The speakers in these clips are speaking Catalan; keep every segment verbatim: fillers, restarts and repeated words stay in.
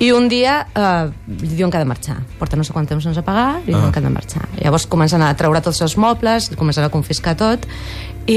I un dia eh, li diuen que ha de marxar. Porta no sé quant temps sense pagar, i li diuen Ah. que ha de marxar. Llavors comencen a treure tots els mobles, comencen a confiscar tot, i,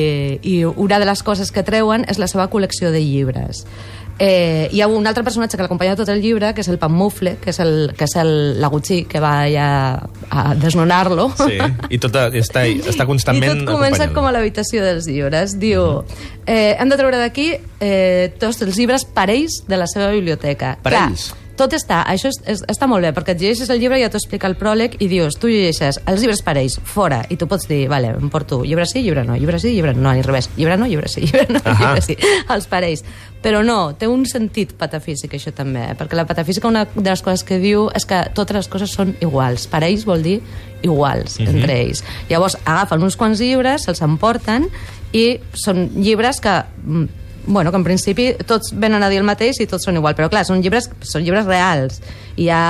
i una de les coses que treuen és la seva col·lecció de llibres. Eh, hi ha un altre personatge que l'acompanya tot el llibre, que és el Panmufle, que és el, que és el l'agutxí que va ja a desnonar-lo. Sí, i tot està, està constantment I tot comença acompanyant-lo. com a l'habitació dels llibres. Diu, eh, hem de treure d'aquí eh, tots els llibres parells de la seva biblioteca. Parells? Clar, tot està, això és, és, està molt bé, perquè et llegeixes el llibre i ja t'ho explica el pròleg i dius, tu llegeixes els llibres parells, fora, i tu pots dir, vale, em porto llibre sí, llibre no, llibre sí, llibre no, ni revés, llibre no, llibre sí, llibre no, Ahà. llibre sí, els parells. Però no, té un sentit patafísic això també, perquè la patafísica una de les coses que diu és que totes les coses són iguals, parells vol dir iguals Mhm. entre ells. Llavors agafen uns quants llibres, se'ls emporten i són llibres que mm, bueno, que en principi tots venen a dir el mateix i tots són igual, però clar, són llibres, són llibres reals. Hi ha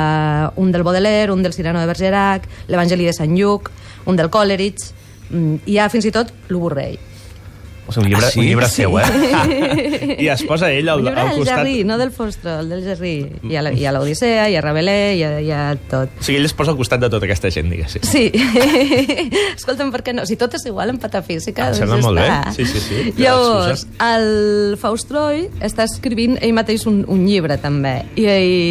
eh, un del Baudelaire, un del Cyrano de Bergerac, l'Evangeli de Sant Lluc, un del Coleridge, mm, hi ha fins i tot l'Uburrei. O sigui, un llibre, Ah, sí? un llibre seu, eh? I es posa ell al, El llibre al del costat... Jarry, no del Fostre, el del Jarry. Hi ha la- hi ha l'Odissea, hi ha Rabelais, hi ha, hi ha tot. O sigui, ell es posa al costat de tota aquesta gent, diguéssim. Sí. Escolta'm, per què no? Si tot és igual en patafísica, Ah, doncs sembla ja molt està. bé. Sí, sí, sí. Llavors, el Faustroi està escrivint ell mateix un, un llibre, també. I,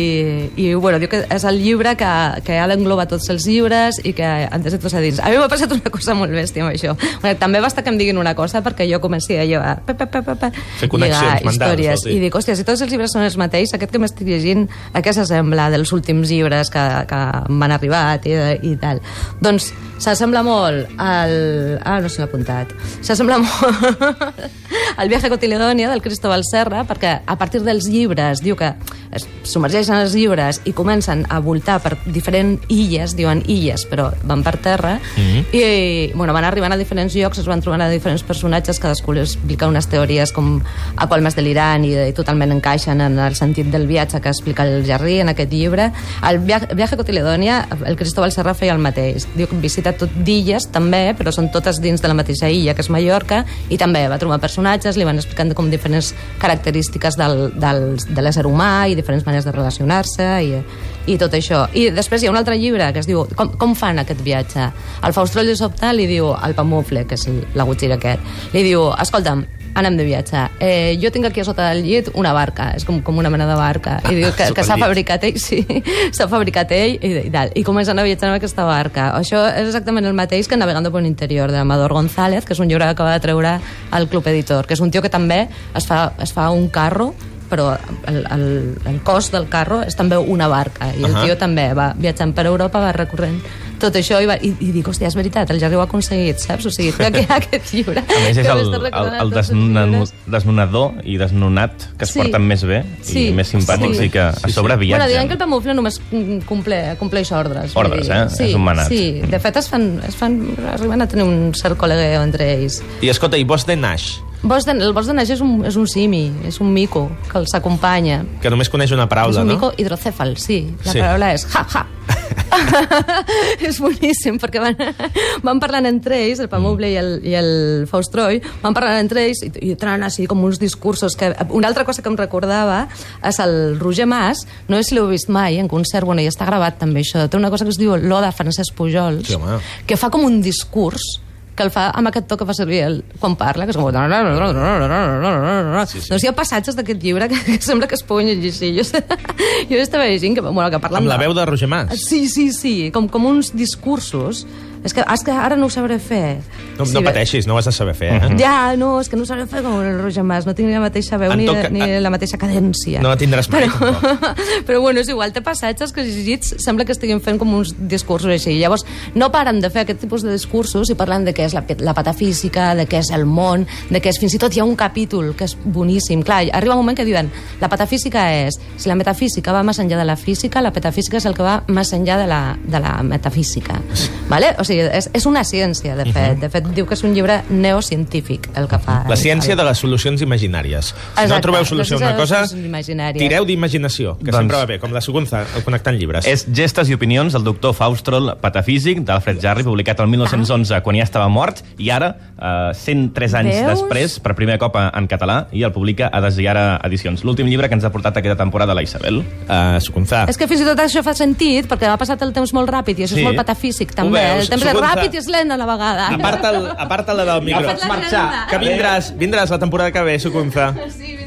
i, i bueno, diu que és el llibre que, que ha d'englobar tots els llibres i que han de ser tots a dins. A mi m'ha passat una cosa molt bèstia amb això. Bueno, també basta que em diguin una cosa perquè jo comenci allò a pa, pa, pa, pa, pa, Fer connexions lligar mentals, històries. vol dir. I dic, hòstia, si tots els llibres són els mateixos, aquest que m'estic llegint, a què s'assembla dels últims llibres que, que m'han arribat i, i tal? Doncs s'assembla molt al... Ah, no se l'ha apuntat. S'assembla molt al Viaje a Cotiledònia del Cristóbal Serra, perquè a partir dels llibres diu que es submergeixen els llibres i comencen a voltar per diferents illes, diuen illes, però van per terra, Mhm. i bueno, van arribant a diferents llocs, es van trobant a diferents personatges, cadascú li explica unes teories com a qual més delirant i, i totalment encaixen en el sentit del viatge que explica el Jarry en aquest llibre. El Viaje, Viaje a Cotiledònia, el Cristóbal Serra feia el mateix. Diu que visita tot d'illes, també, però són totes dins de la mateixa illa, que és Mallorca, i també va trobar personatges, li van explicant com diferents característiques del, del, de l'ésser humà i diferents maneres de relacionar-se i, i tot això. I després hi ha un altre llibre que es diu com, com fan aquest viatge? El Faustrell de sobte li diu al Panmufle, que és l'agutxir aquest, li diu, escolta'm, anem de viatge. Eh, jo tinc aquí a sota del llit una barca, és com, com una mena de barca. I diu que, que s'ha fabricat ell, sí, s'ha fabricat ell i, i tal. I comencen a viatjar amb aquesta barca. Això és exactament el mateix que Navegando por un interior, de Amador González, que és un llibre que acaba de treure al Club Editor, que és un tio que també es fa, es fa un carro, però el, el, el cos del carro és també una barca, i el Ahà. tio també va viatjant per Europa, va recorrent tot això, i, va, i, i dic, hòstia, és veritat, el Jarry ho ha aconseguit, saps? O sigui, té aquí aquest llibre. A més, és que el, m'està el, recordant el tots els desnonador, llibres. desnonador i desnonat que es Sí. porten més bé Sí. i més simpàtics Sí. i que a sobre Bueno, viatgen. diuen que el Panmufle només mm, comple, compleix ordres. vull Ordres, dir. eh? Sí, És un manat. Sí, de fet es fan, es fan, arriben a tenir un cert col·legueo entre ells. I escolta, i Bosc de Naix, Bosc de, el bosc de Naix és un, és un simi, és un mico que els acompanya. que només coneix una És paraula, un no? mico hidrocèfal, sí. La Sí. paraula és ha, ha. És boníssim, perquè van, van parlant entre ells, el Panmufle i el, i el Faustroi, van parlant entre ells i, i tenen així com uns discursos que... Una altra cosa que em recordava és el Roger Mas, no sé si l'heu vist mai en concert, bueno, i està gravat també això, té una cosa que es diu l'Oda Francesc Pujols, Sí, home. que fa com un discurs que el fa amb aquest to que fa servir el, quan parla, que és com... Sí, sí. Doncs hi ha passatges d'aquest llibre que, que sembla que es poden llegir així. Jo, jo estava llegint que, bueno, que parlen... Amb la veu de Roger Mas. Sí, sí, sí, com, com uns discursos. És que, és que ara no ho sabré fer. No, Sí, no bé. pateixis, no ho has de saber fer, eh? Ja, no, és que no ho sabré fer com el Roger Mas, no tinc ni la mateixa veu En ni, tot ca- ni la mateixa cadència. No la tindràs mai, Però, però bueno, és igual, té passatges que llegits sembla que estiguin fent com uns discursos així. Llavors, no paren de fer aquest tipus de discursos i parlant de què és la, la patafísica, de què és el món, de què és... Fins i tot hi ha un capítol que és boníssim. Clar, arriba un moment que diuen la patafísica és... Si la metafísica va més enllà de la física, la patafísica és el que va més enllà de la, de la metafísica. Vale? O sigui, sí, és, és una ciència, de fet. Uh-huh. De fet, diu que és un llibre neocientífic, el que fa. La ciència de les solucions imaginàries. Si Exacte, no trobeu solució a una cosa, tireu d'imaginació, que Doncs- sempre va bé, com la Sugunza, el Connectant Llibres. És Gestes i opinions del doctor Faustroll, patafísic, d'Alfred Jarry, publicat el mil nou-cents onze, quan ja estava mort, i ara, eh, cent tres anys Veus? després, per primer cop en català, i el publica a Desguiara Edicions. L'últim llibre que ens ha portat aquesta temporada la Isabel. Uh, Sugunza. És que fins i tot això fa sentit, perquè ha passat el temps molt ràpid, i això Sí. és molt patafísic, també. veus, El temps és Sugunza. ràpid i és lent a la vegada. Aparta-la del micro. pots marxar. Que vindràs, vindràs la temporada que ve, Sugunza. Sí,